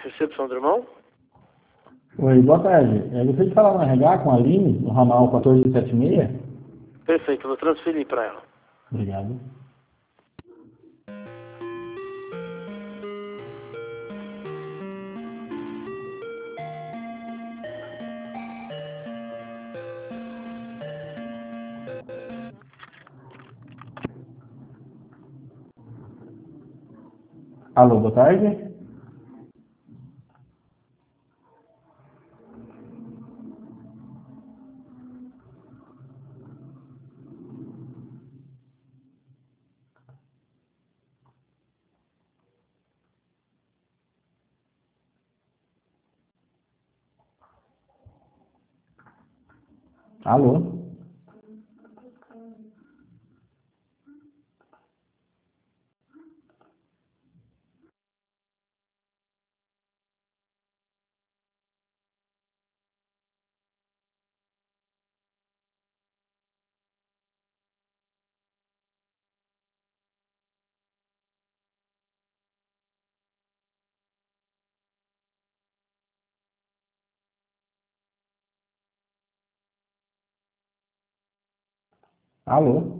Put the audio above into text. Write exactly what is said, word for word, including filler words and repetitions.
Recepção do irmão? Oi, boa tarde. Eu gostaria de falar no R H com a Aline, no ramal quatorze setenta e seis. Perfeito, vou transferir para ela. Obrigado. Alô, boa tarde. Alô. Alô.